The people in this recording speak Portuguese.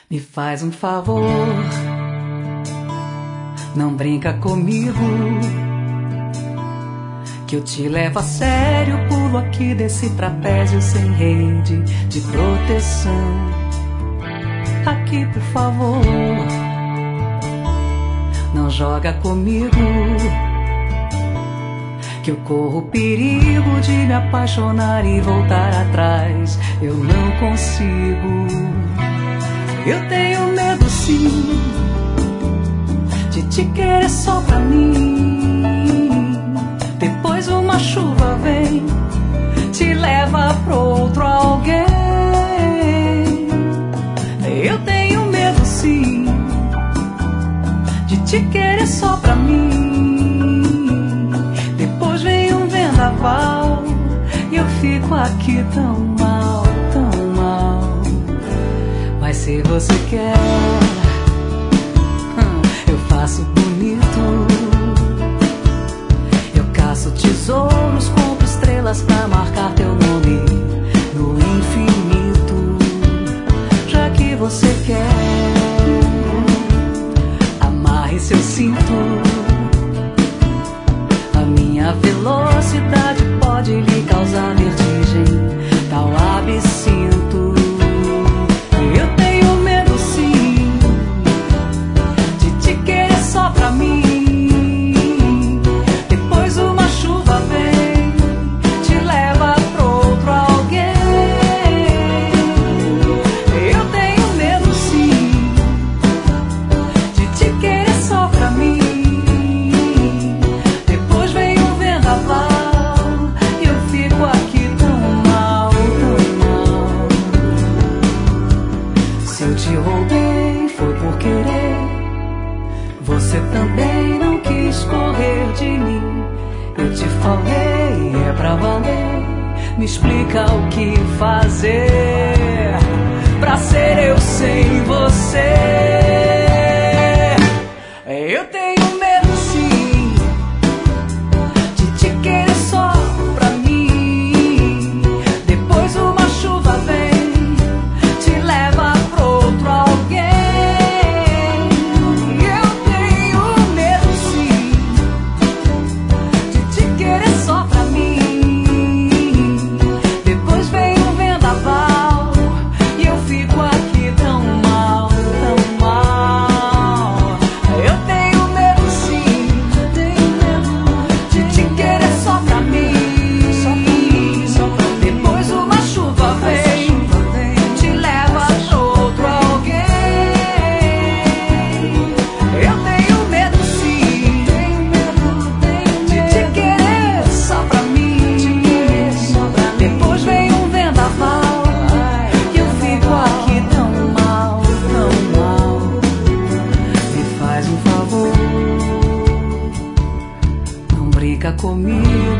Me faz um favor, não brinca comigo, que eu te levo a sério. Pulo aqui desse trapézio sem rede de proteção. Aqui, por favor, não joga comigo, que eu corro perigo de me apaixonar e voltar atrás. Eu não consigo. Eu tenho medo, sim, de te querer só pra mim. Depois uma chuva vem, te leva pro outro alguém. Eu tenho medo, sim, de te querer só pra mim. Depois vem um vendaval e eu fico aqui tão mal, tão mal. Mas se você quer, eu faço bonito. Eu caço tesouros, compro estrelas pra marcar teu nome no infinito. Já que você quer, amarre seu cinto. A minha velocidade pode lhe causar vertigem, tal absinto. Eu tenho medo, sim, de te querer só pra mim. Depois uma chuva vem, te leva pro outro alguém. Eu tenho medo, sim, de te querer só pra mim. Depois vem um vendaval e eu fico aqui tão mal, tão mal. Se eu te roubei, foi por querer. Você também não quis correr de mim. Eu te falei, é pra valer. Me explica o que fazer pra ser eu sem você. Eu tenho medo, sim, de te querer só pra mim. Depois uma chuva vem, te leva pro outro alguém. Eu tenho medo, sim, de te querer só pra mim. Depois vem um vendaval e eu fico aqui tão mal, tão mal. Eu tenho medo, sim, de te querer só pra mim. Depois uma chuva vem, te leva pro outro alguém. Eu tenho medo, sim, de te querer só pra mim. Depois vem um vendaval e eu fico aqui tão mal, tão mal. Me faz um favor, não brinca comigo,